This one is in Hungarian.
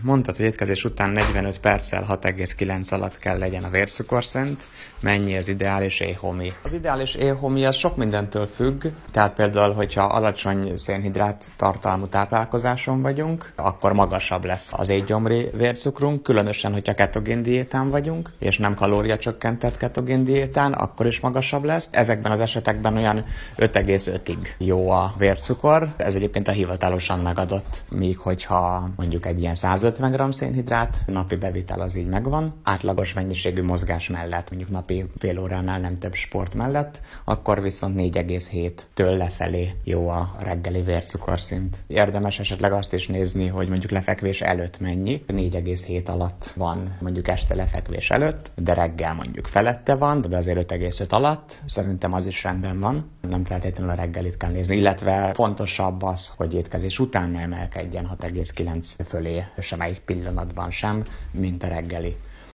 Mondtad, hogy étkezés után 45 perccel 6,9 alatt kell legyen a vércukorszint. Mennyi az ideális éhhomi? Az ideális éhhomi az sok mindentől függ, tehát például, hogyha alacsony szénhidrát tartalmú táplálkozáson vagyunk, akkor magasabb lesz az étgyomri vércukrunk, különösen, hogyha ketogén diétán vagyunk, és nem kalóriacsökkentett ketogén diétán, akkor is magasabb lesz. Ezekben az esetekben olyan 5,5-ig jó a vércukor, ez egyébként a hivatalosan megadott, míg hogyha mondjuk egy ilyen 150 g szénhidrát, napi bevitel az így megvan, átlagos mennyiségű mozgás mellett, mondjuk napi fél óránál nem több sport mellett, akkor viszont 4,7-től lefelé jó a reggeli vércukorszint. Érdemes esetleg azt is nézni, hogy mondjuk lefekvés előtt mennyi. 4,7 alatt van mondjuk este lefekvés előtt, de reggel mondjuk felette van, de azért 5,5 alatt. Szerintem az is rendben van. Nem feltétlenül a reggelit kell nézni, illetve fontosabb az, hogy étkezés után ne emelkedjen 6,9 fölé semmelyik pillanatban sem, mint a reggeli.